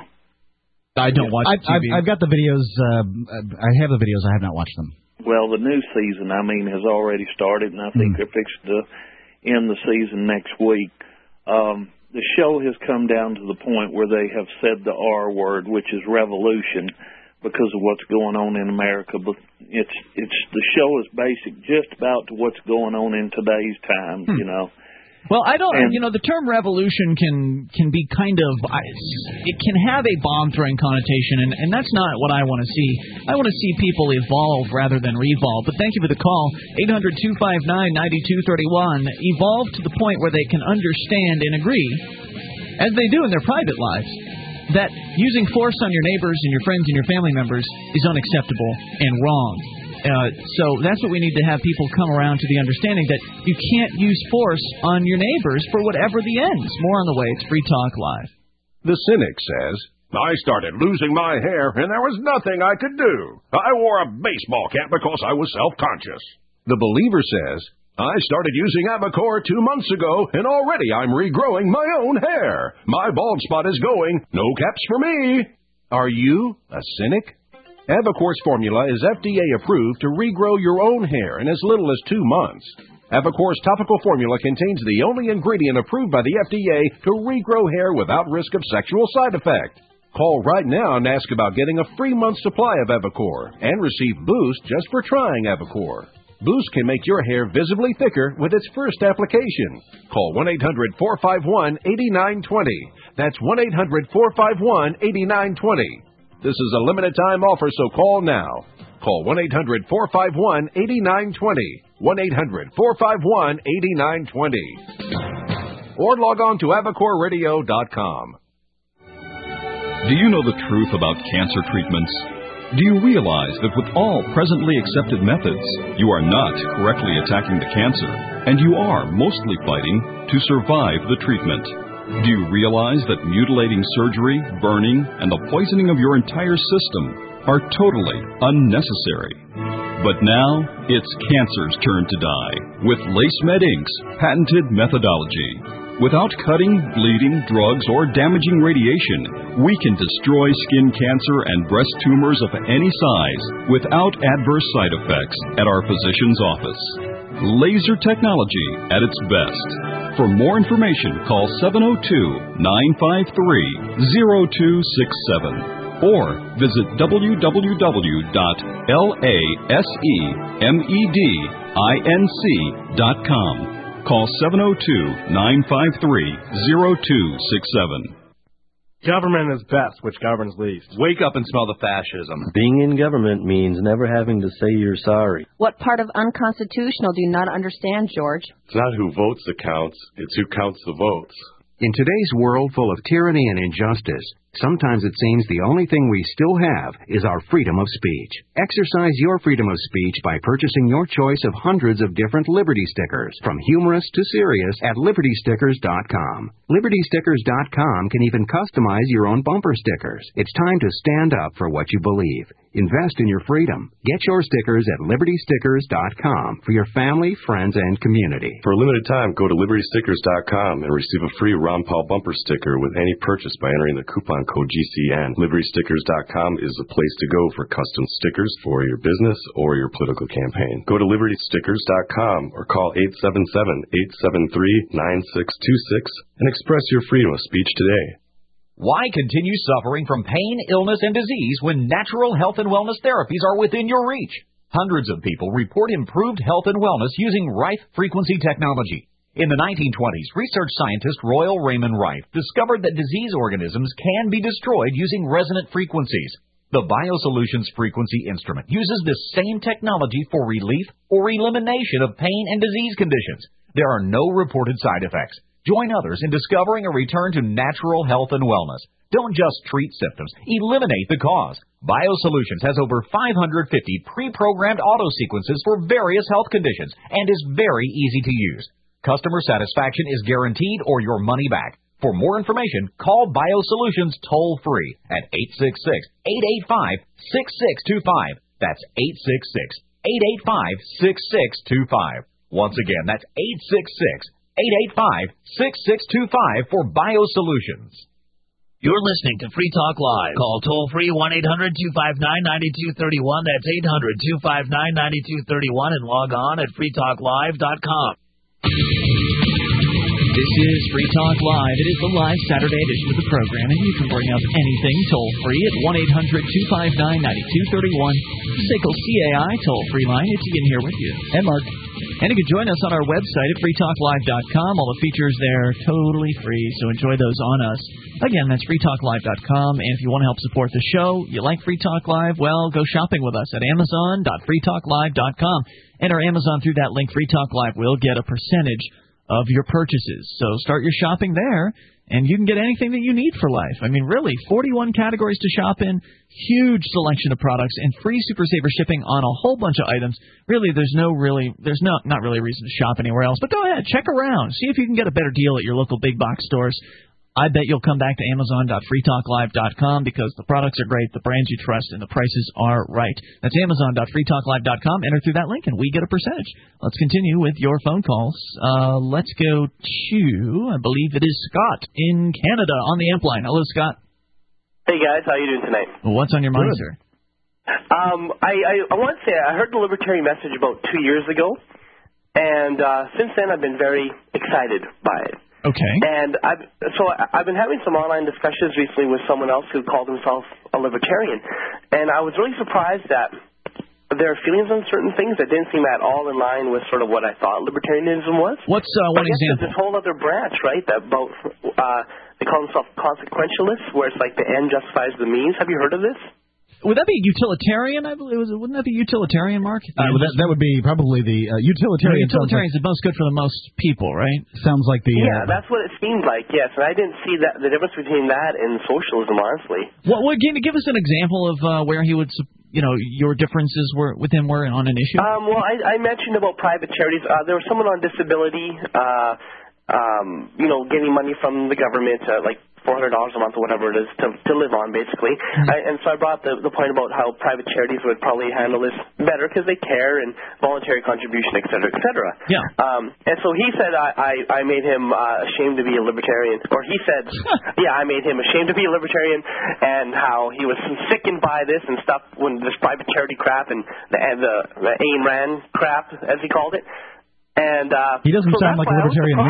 I don't watch I've, T V. I've, I've got the videos. Uh, I have the videos. I have not watched them. Well, the new season, I mean, has already started, and I think Mm. they're fixed to end the season next week. Um, the show has come down to the point where they have said the R word, which is revolution, because of what's going on in America. But it's it's the show is basic just about to what's going on in today's times, Hmm. you know. Well, I don't. And- you know, the term revolution can can be kind of. It can have a bomb throwing connotation, and, and that's not what I want to see. I want to see people evolve rather than revolve. But thank you for the call. eight hundred two five nine nine two three one. Evolve to the point where they can understand and agree, as they do in their private lives, that using force on your neighbors and your friends and your family members is unacceptable and wrong. Uh, so that's what we need to have people come around to the understanding that you can't use force on your neighbors for whatever the ends. More on the way. It's Free Talk Live. The cynic says, I started losing my hair and there was nothing I could do. I wore a baseball cap because I was self-conscious. The believer says, I started using Avacor two months ago and already I'm regrowing my own hair. My bald spot is going. No caps for me. Are you a cynic? Avacor's formula is F D A approved to regrow your own hair in as little as two months. Avacor's topical formula contains the only ingredient approved by the F D A to regrow hair without risk of sexual side effect. Call right now and ask about getting a free month supply of Avacor and receive Boost just for trying Avacor. Boost can make your hair visibly thicker with its first application. Call one eight hundred four five one eight nine two zero. That's one eight hundred four five one eight nine two zero. This is a limited-time offer, so call now. Call one eight hundred four five one eight nine two zero, one eight hundred four five one eight nine two zero. Or log on to avacor radio dot com. Do you know the truth about cancer treatments? Do you realize that with all presently accepted methods, you are not correctly attacking the cancer, and you are mostly fighting to survive the treatment? Do you realize that mutilating surgery, burning, and the poisoning of your entire system are totally unnecessary? But now, it's cancer's turn to die with LaceMed Incorporated's patented methodology. Without cutting, bleeding, drugs, or damaging radiation, we can destroy skin cancer and breast tumors of any size without adverse side effects at our physician's office. Laser technology at its best. For more information, call seven oh two, nine five three, oh two six seven or visit w w w dot lasemedinc dot com. Call seven oh two, nine five three, oh two six seven. Government is best, which governs least. Wake up and smell the fascism. Being in government means never having to say you're sorry. What part of unconstitutional do you not understand, George? It's not who votes that counts, it's who counts the votes. In today's world full of tyranny and injustice, sometimes it seems the only thing we still have is our freedom of speech. Exercise your freedom of speech by purchasing your choice of hundreds of different Liberty stickers, from humorous to serious, at liberty stickers dot com. liberty stickers dot com can even customize your own bumper stickers. It's time to stand up for what you believe. Invest in your freedom. Get your stickers at liberty stickers dot com for your family, friends, and community. For a limited time, go to liberty stickers dot com and receive a free Ron Paul bumper sticker with any purchase by entering the coupon code G C N. liberty stickers dot com is the place to go for custom stickers for your business or your political campaign. Go to liberty stickers dot com or call eight seven seven, eight seven three, nine six two six and express your freedom of speech today. Why continue suffering from pain, illness, and disease when natural health and wellness therapies are within your reach? Hundreds of people report improved health and wellness using Rife frequency technology. In the nineteen twenties, research scientist Royal Raymond Rife discovered that disease organisms can be destroyed using resonant frequencies. The BioSolutions frequency instrument uses this same technology for relief or elimination of pain and disease conditions. There are no reported side effects. Join others in discovering a return to natural health and wellness. Don't just treat symptoms, eliminate the cause. BioSolutions has over five hundred fifty pre-programmed auto sequences for various health conditions and is very easy to use. Customer satisfaction is guaranteed or your money back. For more information, call BioSolutions toll-free at eight six six, eight eight five, six six two five. That's eight six six, eight eight five, six six two five. Once again, that's eight six six, eight eight five, six six two five for BioSolutions. You're listening to Free Talk Live. Call toll-free one eight hundred two five nine nine two three one. That's eight hundred two five nine nine two three one and log on at free talk live dot com. This is Free Talk Live. It is the live Saturday edition of the program, and you can bring up anything toll-free at one eight hundred two five nine nine two three one. S A C L C A I toll-free line. It's Ian here with you. And Mark. And you can join us on our website at free talk live dot com. All the features there totally free, so enjoy those on us. Again, that's free talk live dot com. And if you want to help support the show, you like Free Talk Live, well, go shopping with us at amazon dot free talk live dot com. Enter Amazon through that link. Free Talk Live will get a percentage of your purchases. So start your shopping there, and you can get anything that you need for life. I mean, really, forty-one categories to shop in, huge selection of products, and free Super Saver shipping on a whole bunch of items. Really, there's no really, there's no, not really a reason to shop anywhere else. But go ahead, check around. See if you can get a better deal at your local big box stores. I bet you'll come back to amazon dot free talk live dot com because the products are great, the brands you trust, and the prices are right. That's amazon dot free talk live dot com. Enter through that link, and we get a percentage. Let's continue with your phone calls. Uh, let's go to, I believe it is Scott in Canada on the amp line. Hello, Scott. Hey, guys. How you doing tonight? Well, what's on your mind, Good. sir? Um, I, I, I want to say I heard the Libertarian message about two years ago, and uh, since then I've been very excited by it. Okay. And I've, so I- I've been having some online discussions recently with someone else who called himself a libertarian, and I was really surprised that their feelings on certain things that didn't seem at all in line with sort of what I thought libertarianism was. What's uh, one I guess example? There's this whole other branch, right, that both uh, they call themselves consequentialists, where it's like the end justifies the means. Have you heard of this? Would that be utilitarian? I believe. Wouldn't that be utilitarian, Mark? Uh, well, that, that would be probably the uh, utilitarian. No, utilitarian is the most good for the most people, right? Sounds like the. Yeah, Uh, that's what it seemed like. Yes, and I didn't see that the difference between that and socialism, honestly. What? What? Give, give us an example of uh, where he would, you know, your differences were with him were on an issue. Um, well, I, I mentioned about private charities. Uh, there was someone on disability, uh, um, you know, getting money from the government, uh, like four hundred dollars a month or whatever it is to to live on, basically. Mm-hmm. I, and so I brought the the point about how private charities would probably handle this better because they care and voluntary contribution, et cetera, et cetera. Yeah. Um, and so he said I, I, I made him uh, ashamed to be a libertarian, or he said, yeah, I made him ashamed to be a libertarian, and how he was sickened by this and stuff when this private charity crap and the and the, the Ayn Rand crap, as he called it. And uh, he doesn't so sound that's like a why I was libertarian to me. surprised.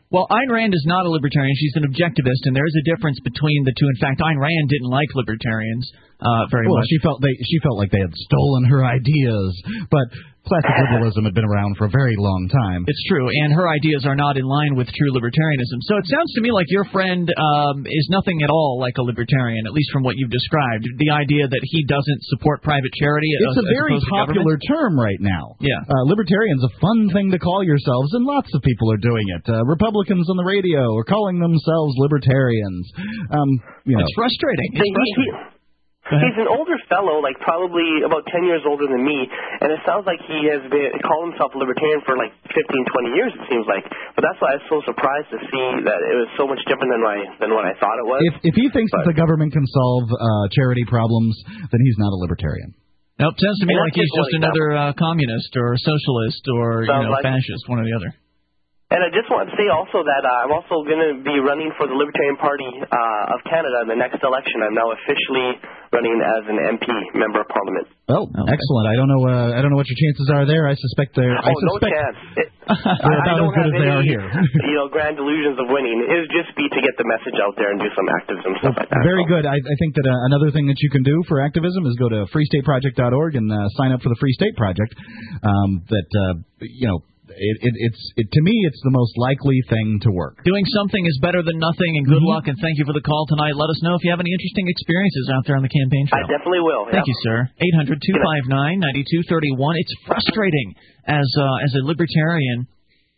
Well, Ayn Rand is not a libertarian. She's an objectivist, and there is a difference between the two. In fact, Ayn Rand didn't like libertarians uh, very well, much. she felt they she felt like they had stolen her ideas, but classic liberalism had been around for a very long time. It's true, and her ideas are not in line with true libertarianism. So it sounds to me like your friend um, is nothing at all like a libertarian, at least from what you've described. The idea that he doesn't support private charity. It's as, a very as popular term right now. Yeah. Uh, libertarian's a fun thing to call yourselves, and lots of people are doing it. Uh, Republicans on the radio are calling themselves libertarians. Um, you know. It's frustrating. It's He- frustrating. he- He's an older fellow, like probably about ten years older than me, and it sounds like he has been called himself a libertarian for like fifteen, twenty years, it seems like. But that's why I was so surprised to see that it was so much different than my than what I thought it was. If if he thinks that the government can solve uh, charity problems, then he's not a libertarian. Nope, sounds to me And like that's he's just just one another uh, communist or socialist or you Sounds know like- fascist, one or the other. And I just want to say also that uh, I'm also going to be running for the Libertarian Party uh, of Canada in the next election. I'm now officially running as an M P, Member of Parliament. Oh, excellent! I don't know. Uh, I don't know what your chances are there. I suspect they're. I Oh, no suspect chance. It, they're I about as don't good have as they any, are here. you know, grand delusions of winning. It would just be to get the message out there and do some activism stuff like that. Very good. I, I think that uh, another thing that you can do for activism is go to free state project dot org and uh, sign up for the Free State Project. Um, that uh, you know. It, it, it's it, to me, it's the most likely thing to work. Doing something is better than nothing, and good Mm-hmm. luck, and thank you for the call tonight. Let us know if you have any interesting experiences out there on the campaign trail. I definitely will. Thank yeah. you, sir. eight hundred, two five nine, nine two three one. It's frustrating as uh, as a libertarian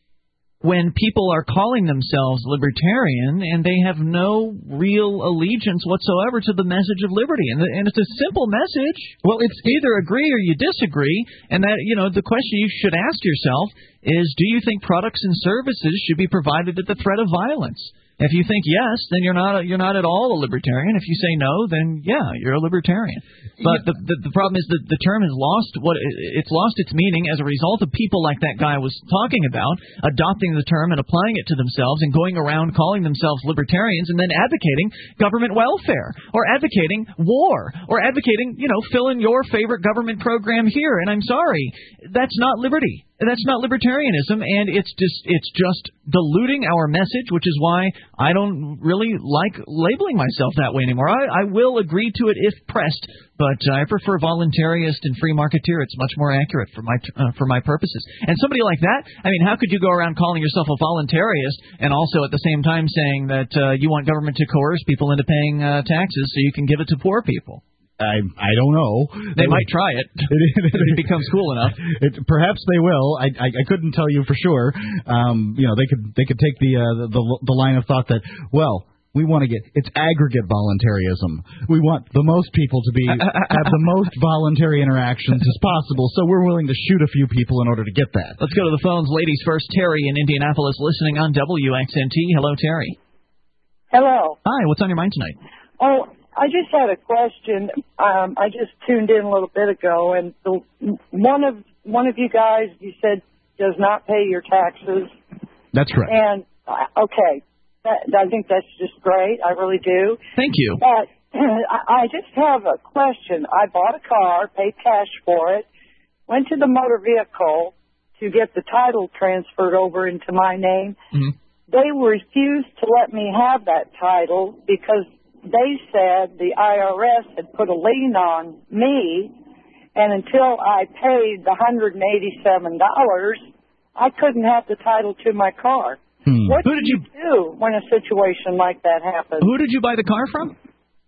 when people are calling themselves libertarian and they have no real allegiance whatsoever to the message of liberty. And, the, and it's a simple message. Well, it's either agree or you disagree. And that, you know, the question you should ask yourself is, do you think products and services should be provided at the threat of violence? If you think yes, then you're not a, you're not at all a libertarian. If you say no, then yeah, you're a libertarian. But the the, the problem is that the term has lost what it's lost its meaning as a result of people like that guy was talking about adopting the term and applying it to themselves and going around calling themselves libertarians and then advocating government welfare or advocating war or advocating, you know, fill in your favorite government program here. And I'm sorry, that's not liberty. That's not libertarianism, and it's just it's just diluting our message, which is why I don't really like labeling myself that way anymore. I, I will agree to it if pressed, but I prefer voluntarist and free marketeer. It's much more accurate for my uh, for my purposes. And somebody like that, I mean, how could you go around calling yourself a voluntarist and also at the same time saying that uh, you want government to coerce people into paying uh, taxes so you can give it to poor people? I I don't know. They might try it if it becomes cool enough. It, perhaps they will. I, I I couldn't tell you for sure. Um, you know, they could they could take the uh, the the line of thought that, well, we want to get it's aggregate voluntarism. We want the most people to be have the most voluntary interactions as possible. So we're willing to shoot a few people in order to get that. Let's go to the phones. Ladies first. Terry in Indianapolis, listening on W X N T. Hello, Terry. Hello. Hi. What's on your mind tonight? Oh, I just had a question. Um, I just tuned in a little bit ago, and the, one of one of you guys, you said, does not pay your taxes. That's correct. And uh, okay, that, I think that's just great. I really do. Thank you. But I, I just have a question. I bought a car, paid cash for it, went to the motor vehicle to get the title transferred over into my name. Mm-hmm. They refused to let me have that title because they said the I R S had put a lien on me, and until I paid the one hundred eighty-seven dollars, I couldn't have the title to my car. Hmm. What Who do did you do when a situation like that happens? Who did you buy the car from?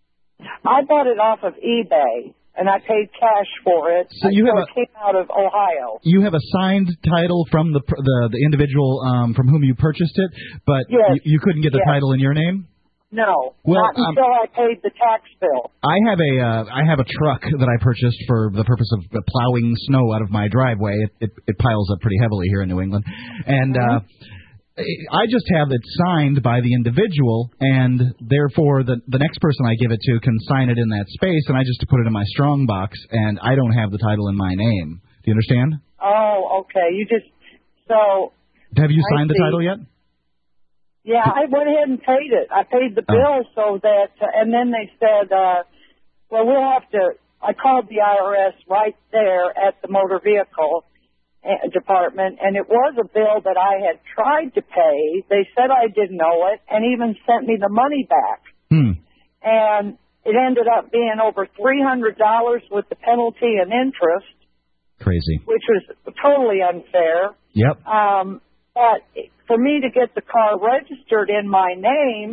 I bought it off of eBay, and I paid cash for it. So you have it a- came out of Ohio. You have a signed title from the the, the individual um, from whom you purchased it, but Yes. you, you couldn't get the Yes. title in your name. No, Well, not um, until I paid the tax bill. I have a uh, I have a truck that I purchased for the purpose of uh, plowing snow out of my driveway. It, it it piles up pretty heavily here in New England, and uh, I just have it signed by the individual, and therefore the the next person I give it to can sign it in that space, and I just put it in my strong box, and I don't have the title in my name. Do you understand? Oh, okay. You just so. Have you I signed the see. title yet? Yeah, I went ahead and paid it. I paid the bill so that, uh, and then they said, uh, well, we'll have to, I called the I R S right there at the motor vehicle, uh, department, and it was a bill that I had tried to pay. They said I didn't owe it, and even sent me the money back. Hmm. And it ended up being over three hundred dollars with the penalty and interest. Crazy. Which was totally unfair. Yep. Um, but for me to get the car registered in my name,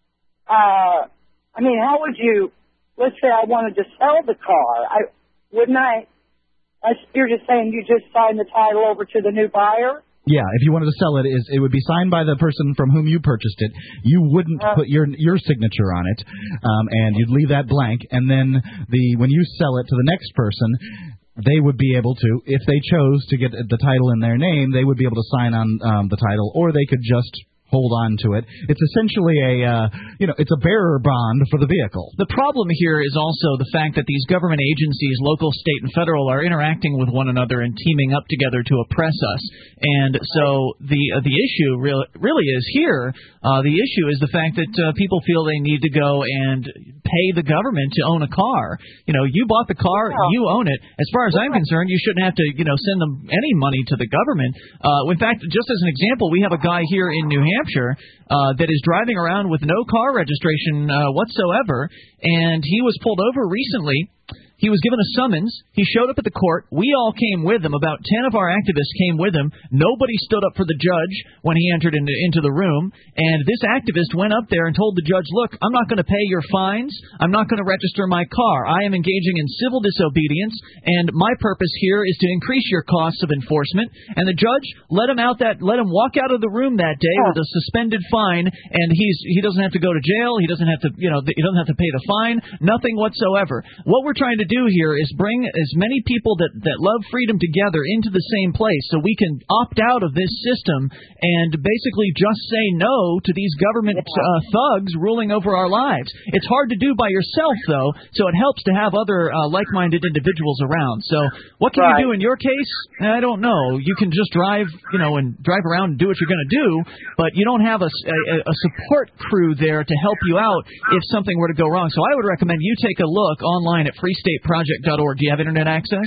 uh, I mean, how would you, let's say I wanted to sell the car, I wouldn't I, I you're just saying you just sign the title over to the new buyer? Yeah, if you wanted to sell it, is it would be signed by the person from whom you purchased it. You wouldn't uh, put your your signature on it, um, and you'd leave that blank. And then the when you sell it to the next person, they would be able to, if they chose to get the title in their name, they would be able to sign on um, the title, or they could just hold on to it. It's essentially a, uh, you know, it's a bearer bond for the vehicle. The problem here is also the fact that these government agencies, local, state, and federal, are interacting with one another and teaming up together to oppress us. And so the uh, the issue really, really is here. Uh, the issue is the fact that uh, people feel they need to go and pay the government to own a car. You know, you bought the car, you own it. As far as I'm concerned, you shouldn't have to, you know, send them any money to the government. Uh, in fact, just as an example, we have a guy here in New Hampshire Hampshire uh, that is driving around with no car registration uh, whatsoever, and he was pulled over recently. He was given a summons. He showed up at the court. We all came with him. About ten of our activists came with him. Nobody stood up for the judge when he entered into, into the room. And this activist went up there and told the judge, look, I'm not going to pay your fines. I'm not going to register my car. I am engaging in civil disobedience, and my purpose here is to increase your costs of enforcement. And the judge let him out that let him walk out of the room that day with a suspended fine, and he's he doesn't have to go to jail. He doesn't have to, you know, he doesn't have to pay the fine. Nothing whatsoever. What we're trying to do here is bring as many people that, that love freedom together into the same place so we can opt out of this system and basically just say no to these government uh, thugs ruling over our lives. It's hard to do by yourself, though, so it helps to have other uh, like-minded individuals around. So what can right. you do in your case? I don't know. You can just drive, you know, and drive around and do what you're going to do, but you don't have a, a, a support crew there to help you out if something were to go wrong. So I would recommend you take a look online at free state project dot org. Do you have internet access?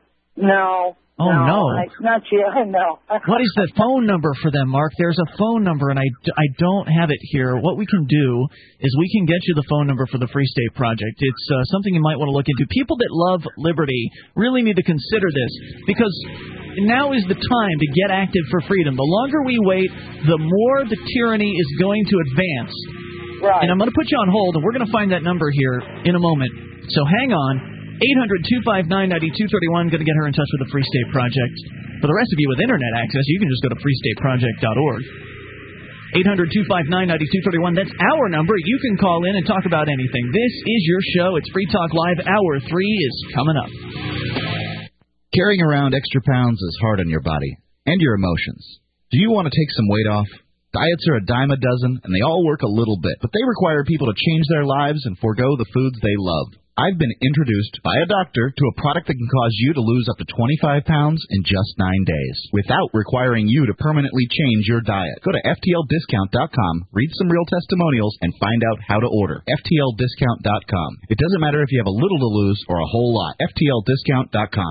No. Oh, no. no. I, not yet, no. What is the phone number for them, Mark? There's a phone number, and I, I don't have it here. What we can do is we can get you the phone number for the Free State Project. It's uh, something you might want to look into. People that love liberty really need to consider this, because now is the time to get active for freedom. The longer we wait, the more the tyranny is going to advance. Right. And I'm going to put you on hold, and we're going to find that number here in a moment. So hang on. eight hundred, two five nine, nine two three one. Going to get her in touch with the Free State Project. For the rest of you with internet access, you can just go to free state project dot org. eight hundred, two five nine, nine two three one. That's our number. You can call in and talk about anything. This is your show. It's Free Talk Live. Hour three is coming up. Carrying around extra pounds is hard on your body and your emotions. Do you want to take some weight off? Diets are a dime a dozen, and they all work a little bit, but they require people to change their lives and forego the foods they love. I've been introduced by a doctor to a product that can cause you to lose up to twenty-five pounds in just nine days without requiring you to permanently change your diet. Go to F T L discount dot com, read some real testimonials, and find out how to order. F T L discount dot com. It doesn't matter if you have a little to lose or a whole lot. F T L discount dot com.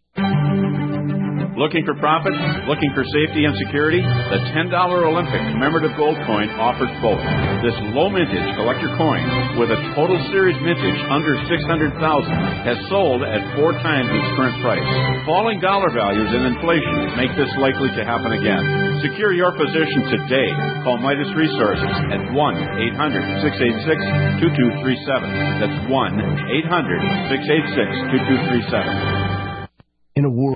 Looking for profits? Looking for safety and security? The ten dollar Olympic commemorative gold coin offers both. This low mintage collector coin with a total series mintage under six hundred thousand dollars has sold at four times its current price. Falling dollar values and inflation make this likely to happen again. Secure your position today. Call Midas Resources at one eight hundred, six eight six, two two three seven. That's one eight hundred, six eight six, two two three seven. In a world